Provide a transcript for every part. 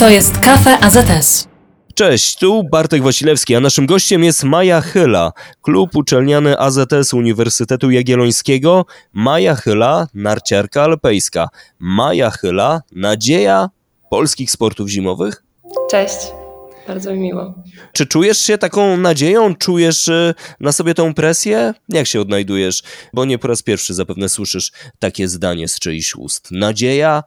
To jest Cafe AZS. Cześć, tu Bartek Wasilewski, a naszym gościem jest Maja Chyla, klub uczelniany AZS Uniwersytetu Jagiellońskiego. Maja Chyla, narciarka alpejska. Maja Chyla, nadzieja polskich sportów zimowych? Cześć, bardzo mi miło. Czy czujesz się taką nadzieją? Czujesz na sobie tą presję? Jak się odnajdujesz? Bo nie po raz pierwszy zapewne słyszysz takie zdanie z czyichś ust. Nadzieja?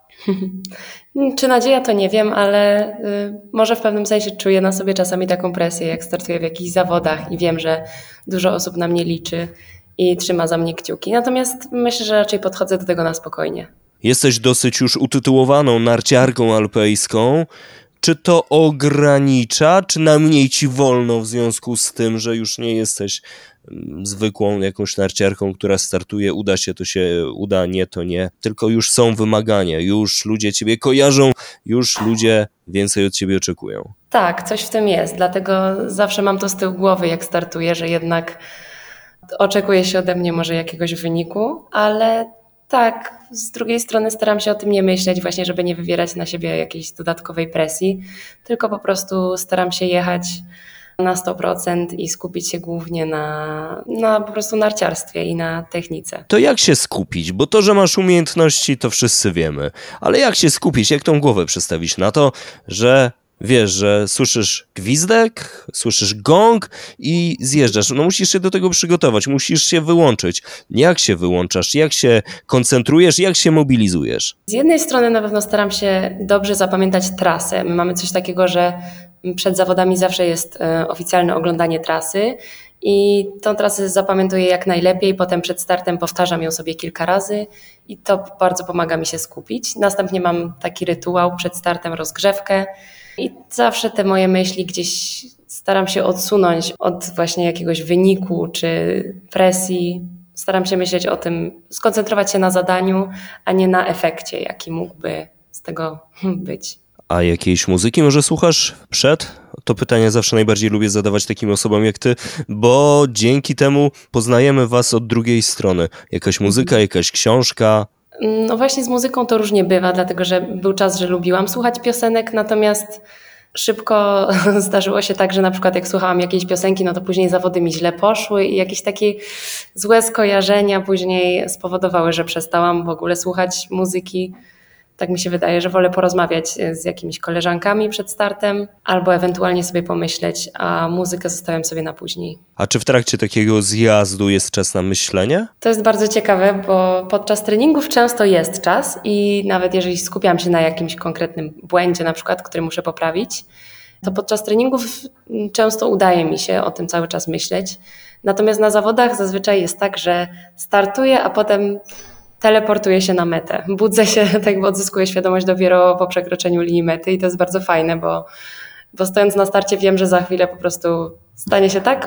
Czy nadzieja, to nie wiem, ale może w pewnym sensie czuję na sobie czasami taką presję, jak startuję w jakichś zawodach i wiem, że dużo osób na mnie liczy i trzyma za mnie kciuki. Natomiast myślę, że raczej podchodzę do tego na spokojnie. Jesteś dosyć już utytułowaną narciarką alpejską. Czy to ogranicza, czy najmniej ci wolno w związku z tym, że już nie jesteś zwykłą jakąś narciarką, która startuje, uda się, to się uda, nie, to nie. Tylko już są wymagania, już ludzie ciebie kojarzą, już ludzie więcej od ciebie oczekują. Tak, coś w tym jest, dlatego zawsze mam to z tyłu głowy, jak startuję, że jednak oczekuje się ode mnie może jakiegoś wyniku, ale tak, z drugiej strony staram się o tym nie myśleć właśnie, żeby nie wywierać na siebie jakiejś dodatkowej presji, tylko po prostu staram się jechać na 100% i skupić się głównie na po prostu narciarstwie i na technice. To jak się skupić? Bo to, że masz umiejętności, to wszyscy wiemy. Ale jak się skupić? Jak tą głowę przestawić na to, że wiesz, że słyszysz gwizdek, słyszysz gong i zjeżdżasz. No musisz się do tego przygotować, musisz się wyłączyć. Jak się wyłączasz? Jak się koncentrujesz? Jak się mobilizujesz? Z jednej strony na pewno staram się dobrze zapamiętać trasę. My mamy coś takiego, że przed zawodami zawsze jest oficjalne oglądanie trasy i tą trasę zapamiętuję jak najlepiej. Potem przed startem powtarzam ją sobie kilka razy i to bardzo pomaga mi się skupić. Następnie mam taki rytuał przed startem, rozgrzewkę. I zawsze te moje myśli gdzieś staram się odsunąć od właśnie jakiegoś wyniku czy presji. Staram się myśleć o tym, skoncentrować się na zadaniu, a nie na efekcie, jaki mógłby z tego być. A jakiejś muzyki może słuchasz przed? To pytanie zawsze najbardziej lubię zadawać takim osobom jak ty, bo dzięki temu poznajemy was od drugiej strony. Jakaś muzyka, jakaś książka. No właśnie z muzyką to różnie bywa, dlatego że był czas, że lubiłam słuchać piosenek, natomiast szybko zdarzyło się tak, że na przykład jak słuchałam jakiejś piosenki, no to później zawody mi źle poszły i jakieś takie złe skojarzenia później spowodowały, że przestałam w ogóle słuchać muzyki. Tak mi się wydaje, że wolę porozmawiać z jakimiś koleżankami przed startem albo ewentualnie sobie pomyśleć, a muzykę zostawiam sobie na później. A czy w trakcie takiego zjazdu jest czas na myślenie? To jest bardzo ciekawe, bo podczas treningów często jest czas i nawet jeżeli skupiam się na jakimś konkretnym błędzie, na przykład, który muszę poprawić, to podczas treningów często udaje mi się o tym cały czas myśleć. Natomiast na zawodach zazwyczaj jest tak, że startuję, a potem teleportuję się na metę. Budzę się, tak jakby odzyskuję świadomość dopiero po przekroczeniu linii mety i to jest bardzo fajne, bo stojąc na starcie wiem, że za chwilę po prostu stanie się tak,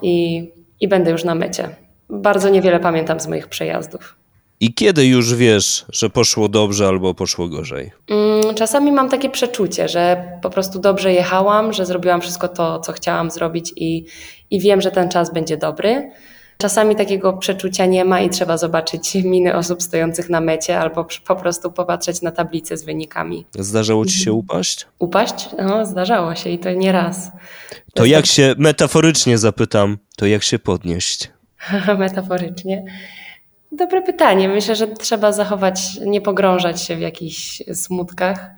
i będę już na mecie. Bardzo niewiele pamiętam z moich przejazdów. I kiedy już wiesz, że poszło dobrze albo poszło gorzej? Czasami mam takie przeczucie, że po prostu dobrze jechałam, że zrobiłam wszystko to, co chciałam zrobić i wiem, że ten czas będzie dobry. Czasami takiego przeczucia nie ma i trzeba zobaczyć miny osób stojących na mecie albo po prostu popatrzeć na tablicę z wynikami. Zdarzało ci się upaść? Upaść? No, zdarzało się i to nie raz. To jak się, metaforycznie zapytam, to jak się podnieść? Metaforycznie. Dobre pytanie. Myślę, że trzeba nie pogrążać się w jakichś smutkach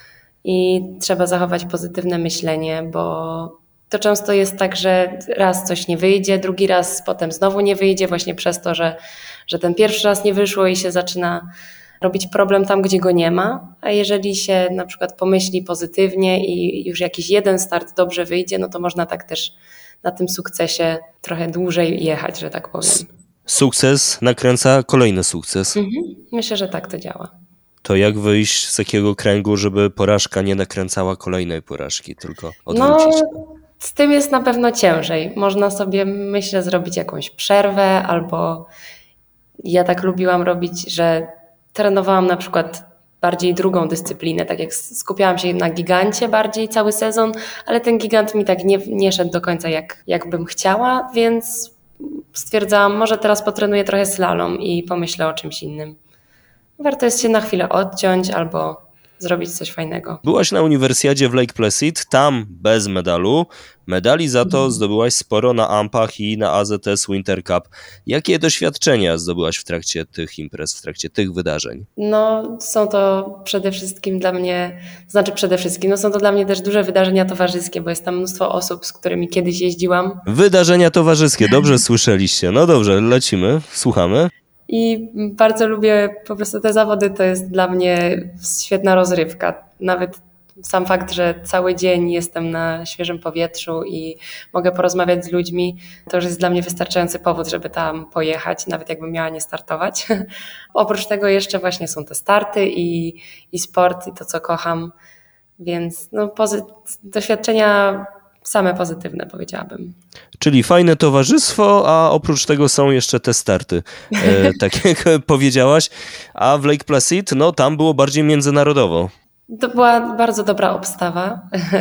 i trzeba zachować pozytywne myślenie, bo to często jest tak, że raz coś nie wyjdzie, drugi raz potem znowu nie wyjdzie właśnie przez to, że ten pierwszy raz nie wyszło i się zaczyna robić problem tam, gdzie go nie ma. A jeżeli się na przykład pomyśli pozytywnie i już jakiś jeden start dobrze wyjdzie, no to można tak też na tym sukcesie trochę dłużej jechać, że tak powiem. Sukces nakręca kolejny sukces. Myślę, że tak to działa. To jak wyjść z takiego kręgu, żeby porażka nie nakręcała kolejnej porażki, tylko odwrócić? Z tym jest na pewno ciężej. Można sobie, myślę, zrobić jakąś przerwę albo ja tak lubiłam robić, że trenowałam na przykład bardziej drugą dyscyplinę, tak jak skupiałam się na gigancie bardziej cały sezon, ale ten gigant mi tak nie szedł do końca jak bym chciała, więc stwierdzałam, może teraz potrenuję trochę slalom i pomyślę o czymś innym. Warto jest się na chwilę odciąć albo zrobić coś fajnego. Byłaś na uniwersjadzie w Lake Placid, tam bez medalu. Medali za to zdobyłaś sporo na AMP-ach i na AZS Winter Cup. Jakie doświadczenia zdobyłaś w trakcie tych imprez, w trakcie tych wydarzeń? No, są to przede wszystkim dla mnie, są to dla mnie też duże wydarzenia towarzyskie, bo jest tam mnóstwo osób, z którymi kiedyś jeździłam. Wydarzenia towarzyskie, dobrze słyszeliście. No dobrze, lecimy, słuchamy. I bardzo lubię po prostu te zawody, to jest dla mnie świetna rozrywka. Nawet sam fakt, że cały dzień jestem na świeżym powietrzu i mogę porozmawiać z ludźmi, to już jest dla mnie wystarczający powód, żeby tam pojechać, nawet jakbym miała nie startować. Oprócz tego jeszcze właśnie są te starty i sport i to, co kocham, więc doświadczenia same pozytywne, powiedziałabym. Czyli fajne towarzystwo, a oprócz tego są jeszcze te starty, tak jak powiedziałaś. A w Lake Placid, no tam było bardziej międzynarodowo. To była bardzo dobra obstawa,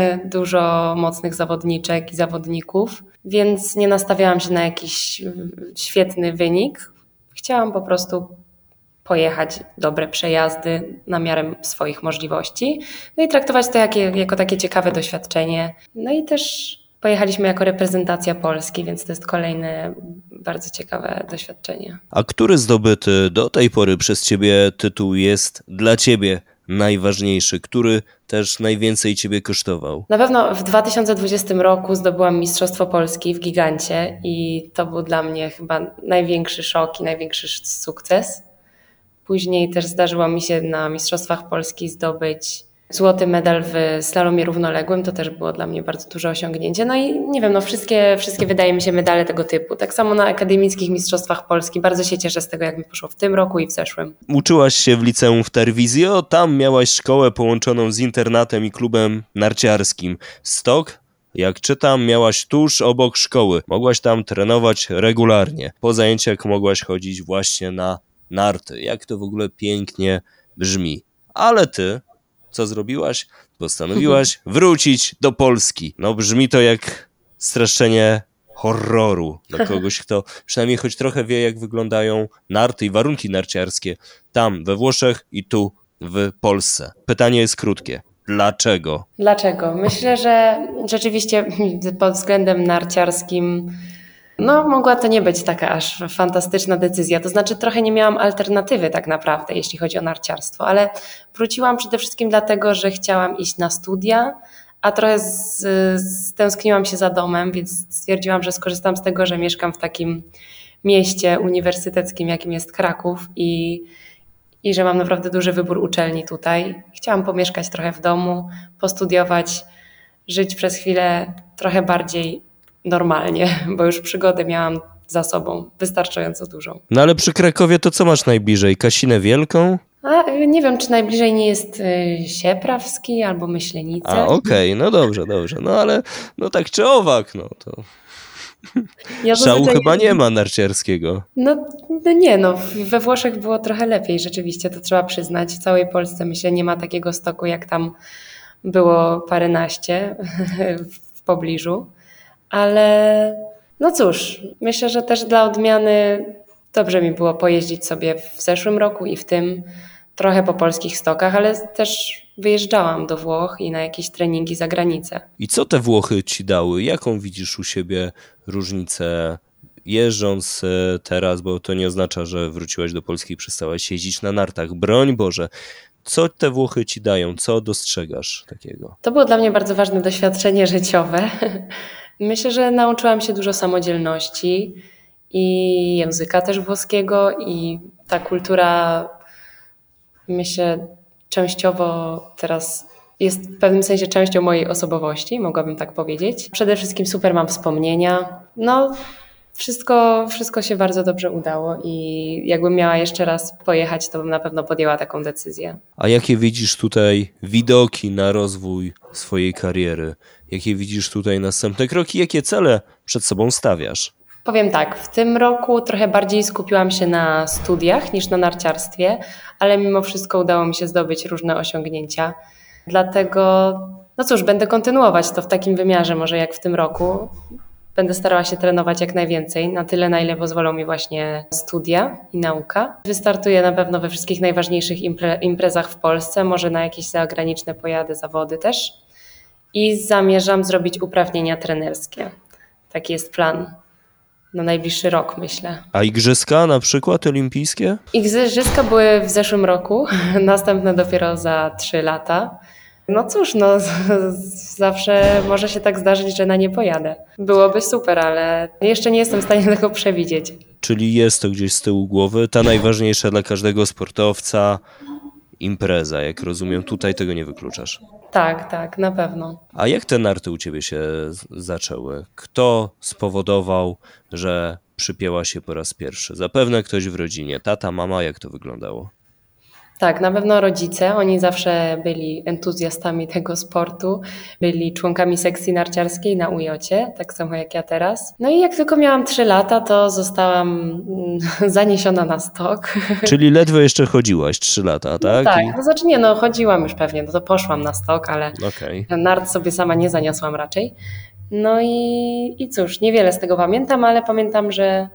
dużo mocnych zawodniczek i zawodników, więc nie nastawiałam się na jakiś świetny wynik. Chciałam po prostu pojechać dobre przejazdy na miarę swoich możliwości, no i traktować to jako takie ciekawe doświadczenie. No i też pojechaliśmy jako reprezentacja Polski, więc to jest kolejne bardzo ciekawe doświadczenie. A który zdobyty do tej pory przez ciebie tytuł jest dla ciebie najważniejszy, który też najwięcej ciebie kosztował? Na pewno w 2020 roku zdobyłam Mistrzostwo Polski w gigancie i to był dla mnie chyba największy szok i największy sukces. Później też zdarzyło mi się na Mistrzostwach Polski zdobyć złoty medal w slalomie równoległym. To też było dla mnie bardzo duże osiągnięcie. No i nie wiem, wszystkie wydaje mi się medale tego typu. Tak samo na akademickich Mistrzostwach Polski. Bardzo się cieszę z tego, jak mi poszło w tym roku i w zeszłym. Uczyłaś się w liceum w Terwizjo, tam miałaś szkołę połączoną z internatem i klubem narciarskim. Stok, jak czytam, miałaś tuż obok szkoły. Mogłaś tam trenować regularnie. Po zajęciach mogłaś chodzić właśnie na narty. Jak to w ogóle pięknie brzmi. Ale ty, co zrobiłaś? Postanowiłaś wrócić do Polski. No brzmi to jak streszczenie horroru dla kogoś, kto przynajmniej choć trochę wie, jak wyglądają narty i warunki narciarskie tam we Włoszech i tu w Polsce. Pytanie jest krótkie. Dlaczego? Dlaczego? Myślę, że rzeczywiście pod względem narciarskim mogła to nie być taka aż fantastyczna decyzja. To znaczy trochę nie miałam alternatywy tak naprawdę, jeśli chodzi o narciarstwo, ale wróciłam przede wszystkim dlatego, że chciałam iść na studia, a trochę stęskniłam się za domem, więc stwierdziłam, że skorzystam z tego, że mieszkam w takim mieście uniwersyteckim, jakim jest Kraków i że mam naprawdę duży wybór uczelni tutaj. Chciałam pomieszkać trochę w domu, postudiować, żyć przez chwilę trochę bardziej normalnie, bo już przygodę miałam za sobą, wystarczająco dużą. No ale przy Krakowie to co masz najbliżej? Kasinę Wielką? A nie wiem, czy najbliżej nie jest Sieprawski albo Myślenice. A okej, no dobrze. No ale no tak czy owak, no to szału chyba nie ma narciarskiego. We Włoszech było trochę lepiej rzeczywiście, to trzeba przyznać. W całej Polsce myślę nie ma takiego stoku, jak tam było paręnaście w pobliżu. Ale no cóż, myślę, że też dla odmiany dobrze mi było pojeździć sobie w zeszłym roku i w tym trochę po polskich stokach, ale też wyjeżdżałam do Włoch i na jakieś treningi za granicę. I co te Włochy ci dały? Jaką widzisz u siebie różnicę jeżdżąc teraz, bo to nie oznacza, że wróciłaś do Polski i przestałaś jeździć na nartach. Broń Boże. Co te Włochy ci dają? Co dostrzegasz takiego? To było dla mnie bardzo ważne doświadczenie życiowe. Myślę, że nauczyłam się dużo samodzielności i języka też włoskiego i ta kultura, myślę, częściowo teraz jest w pewnym sensie częścią mojej osobowości, mogłabym tak powiedzieć. Przede wszystkim super mam wspomnienia. Wszystko się bardzo dobrze udało i jakbym miała jeszcze raz pojechać, to bym na pewno podjęła taką decyzję. A jakie widzisz tutaj widoki na rozwój swojej kariery? Jakie widzisz tutaj następne kroki? Jakie cele przed sobą stawiasz? Powiem tak, w tym roku trochę bardziej skupiłam się na studiach niż na narciarstwie, ale mimo wszystko udało mi się zdobyć różne osiągnięcia. Dlatego, będę kontynuować to w takim wymiarze może jak w tym roku. Będę starała się trenować jak najwięcej, na tyle, na ile pozwolą mi właśnie studia i nauka. Wystartuję na pewno we wszystkich najważniejszych imprezach w Polsce, może na jakieś zagraniczne pojadę, zawody też. I zamierzam zrobić uprawnienia trenerskie. Taki jest plan na najbliższy rok, myślę. A igrzyska na przykład olimpijskie? Igrzyska były w zeszłym roku, następne dopiero za 3 lata. No cóż, zawsze może się tak zdarzyć, że na nie pojadę. Byłoby super, ale jeszcze nie jestem w stanie tego przewidzieć. Czyli jest to gdzieś z tyłu głowy, ta najważniejsza dla każdego sportowca impreza, jak rozumiem, tutaj tego nie wykluczasz. Tak, na pewno. A jak te narty u ciebie się zaczęły? Kto spowodował, że przypięła się po raz pierwszy? Zapewne ktoś w rodzinie, tata, mama, jak to wyglądało? Tak, na pewno rodzice, oni zawsze byli entuzjastami tego sportu, byli członkami sekcji narciarskiej na UJ-cie, tak samo jak ja teraz. No i jak tylko miałam 3 lata, to zostałam zaniesiona na stok. Czyli ledwo jeszcze chodziłaś 3 lata, tak? Tak, chodziłam już pewnie, to poszłam na stok, ale nart sobie sama nie zaniosłam raczej. No i cóż, niewiele z tego pamiętam, ale pamiętam,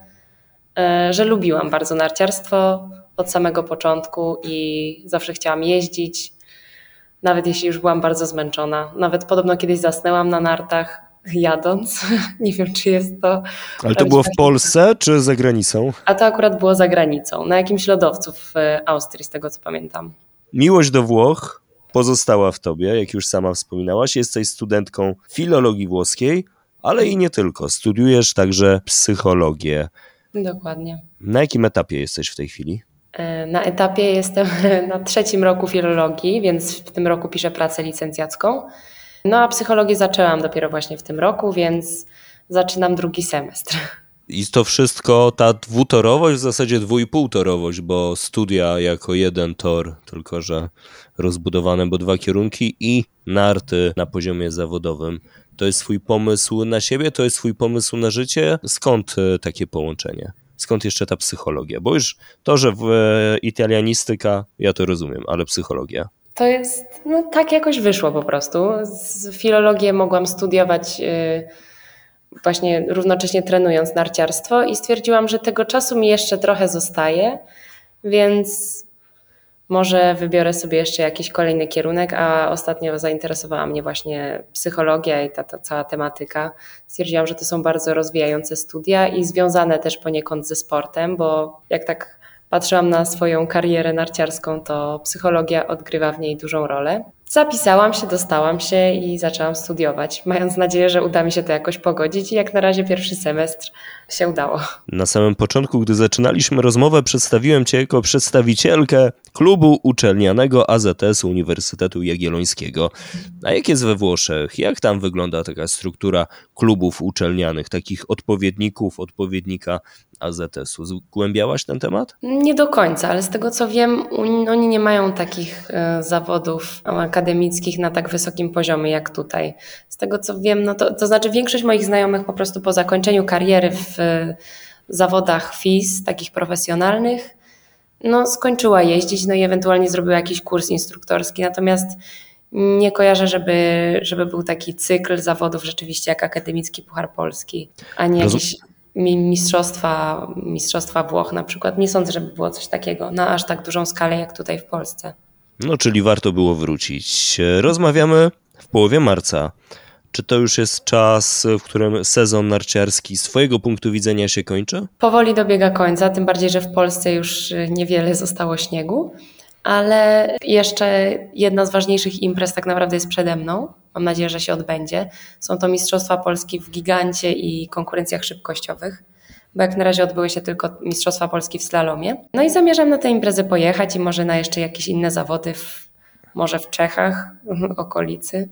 że lubiłam bardzo narciarstwo od samego początku i zawsze chciałam jeździć, nawet jeśli już byłam bardzo zmęczona. Nawet podobno kiedyś zasnęłam na nartach jadąc. Nie wiem, czy jest to... Ale to było w Polsce czy za granicą? A to akurat było za granicą, na jakimś lodowcu w Austrii, z tego co pamiętam. Miłość do Włoch pozostała w tobie, jak już sama wspominałaś. Jesteś studentką filologii włoskiej, ale i nie tylko. Studiujesz także psychologię. Dokładnie. Na jakim etapie jesteś w tej chwili? Na etapie jestem na 3. roku filologii, więc w tym roku piszę pracę licencjacką. No a psychologię zaczęłam dopiero właśnie w tym roku, więc zaczynam 2. semestr. I to wszystko, ta dwutorowość, w zasadzie 2,5-torowość, bo studia jako 1 tor, tylko że rozbudowane, bo 2 kierunki i narty na poziomie zawodowym. To jest twój pomysł na siebie, to jest twój pomysł na życie? Skąd takie połączenie? Skąd jeszcze ta psychologia? Bo już to, że italianistyka, ja to rozumiem, ale psychologia. To jest, tak jakoś wyszło po prostu. Filologię mogłam studiować właśnie równocześnie trenując narciarstwo i stwierdziłam, że tego czasu mi jeszcze trochę zostaje, więc może wybiorę sobie jeszcze jakiś kolejny kierunek, a ostatnio zainteresowała mnie właśnie psychologia i ta cała tematyka. Stwierdziłam, że to są bardzo rozwijające studia i związane też poniekąd ze sportem, bo jak tak patrzyłam na swoją karierę narciarską, to psychologia odgrywa w niej dużą rolę. Zapisałam się, dostałam się i zaczęłam studiować, mając nadzieję, że uda mi się to jakoś pogodzić i jak na razie 1. semestr się udało. Na samym początku, gdy zaczynaliśmy rozmowę, przedstawiłem Cię jako przedstawicielkę klubu uczelnianego AZS-u Uniwersytetu Jagiellońskiego. A jak jest we Włoszech? Jak tam wygląda taka struktura klubów uczelnianych, takich odpowiednika AZS-u? Zgłębiałaś ten temat? Nie do końca, ale z tego co wiem, oni nie mają takich zawodów akademickich na tak wysokim poziomie jak tutaj. Z tego co wiem, to znaczy większość moich znajomych po prostu po zakończeniu kariery w zawodach FIS, takich profesjonalnych, skończyła jeździć, i ewentualnie zrobiła jakiś kurs instruktorski, natomiast nie kojarzę, żeby był taki cykl zawodów rzeczywiście jak akademicki Puchar Polski, ani jakieś mistrzostwa Włoch na przykład. Nie sądzę, żeby było coś takiego na aż tak dużą skalę jak tutaj w Polsce. Czyli warto było wrócić. Rozmawiamy w połowie marca. Czy to już jest czas, w którym sezon narciarski z twojego punktu widzenia się kończy? Powoli dobiega końca, tym bardziej, że w Polsce już niewiele zostało śniegu, ale jeszcze jedna z ważniejszych imprez tak naprawdę jest przede mną. Mam nadzieję, że się odbędzie. Są to Mistrzostwa Polski w gigancie i konkurencjach szybkościowych, bo jak na razie odbyły się tylko Mistrzostwa Polski w slalomie. I zamierzam na tę imprezę pojechać i może na jeszcze jakieś inne zawody, może w Czechach, okolicy.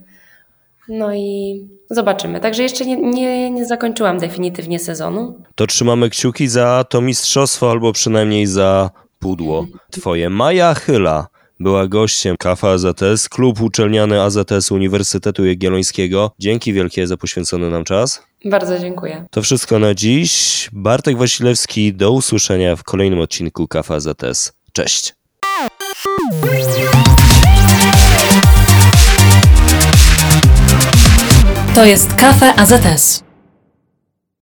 I zobaczymy. Także jeszcze nie zakończyłam definitywnie sezonu. To trzymamy kciuki za to mistrzostwo, albo przynajmniej za pudło twoje. Maja Chyla była gościem Kafe AZS, klub uczelniany AZS Uniwersytetu Jagiellońskiego. Dzięki wielkie za poświęcony nam czas. Bardzo dziękuję. To wszystko na dziś. Bartek Wasilewski, do usłyszenia w kolejnym odcinku Kafe AZS. Cześć. To jest Kafe AZS.